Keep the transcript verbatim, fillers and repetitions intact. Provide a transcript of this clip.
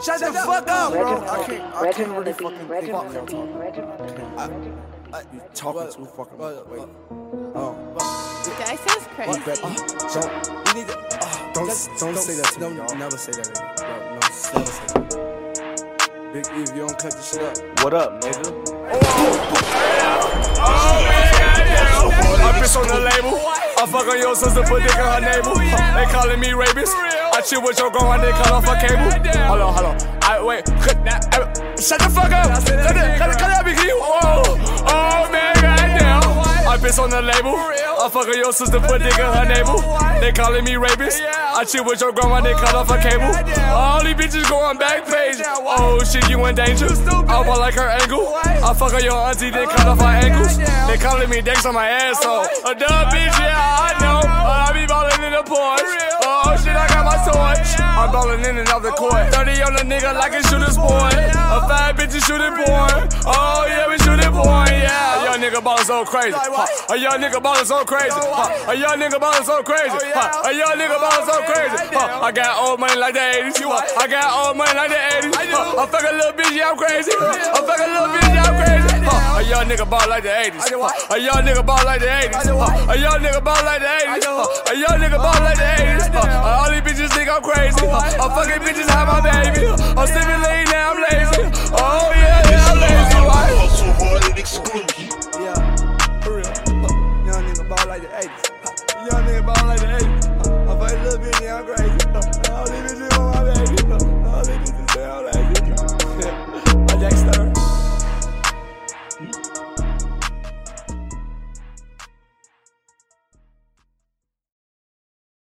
Shut the fuck up, bro. I Reginald, can't, I can't Reginald really the fucking Beat, Reginald the fuck Beat, y'all Reginald the Beat, Reginald the Beat. You talking too fucking much. Wait. Oh. That sounds crazy. Don't, you need to, uh, don't, don't say that to me, y'all. Never say that again. Bro, no, never say that. Big E, if you don't cut this shit up. What up, nigga? I bitch on the label. I fuck on your sister, put dick on her navel. They calling me rapist. I chill with your girl, they cut off her cable. Hold on, hold on. I wait. Shut the fuck up. Cut it, cut it, cut it, big E. Oh, oh man, goddamn. I bitch on the label. I fuck on your sister, put dick on her navel. They calling me rapist. I chill with your grandma, they cut off her cable. All these bitches going back page. Oh shit, you in danger. I want like her angle. I fuck on your auntie, they cut off her ankles. They calling me dicks on my asshole. A dumb bitch, yeah, I know. I be ballin' in the porch. Oh shit, I got my torch. I'm ballin' in and out the court. thirty on the nigga like a shooter sport. A fat bitch is shooting porn. Oh yeah, we shooting porn, yeah. A young nigga ballin' so crazy. Huh. A young nigga ballin' so crazy. Huh. A young nigga ballin' so crazy. Huh. A young nigga ballin' so crazy. Huh. I got old money like the eighties. Huh. I got old money like the eighties. Huh. I fuck a little bitch, yeah, I'm crazy. I fuck a little bitch, yeah, I'm crazy. Huh. A young nigga ball like the eighties. Huh. A young nigga ball like the eighties. Huh. A young nigga ball like the eighties. Huh. A young nigga ball like the eighties. Huh. All these bitches think I'm crazy. Huh. I'm fucking bitches have my baby. I'm stimulating.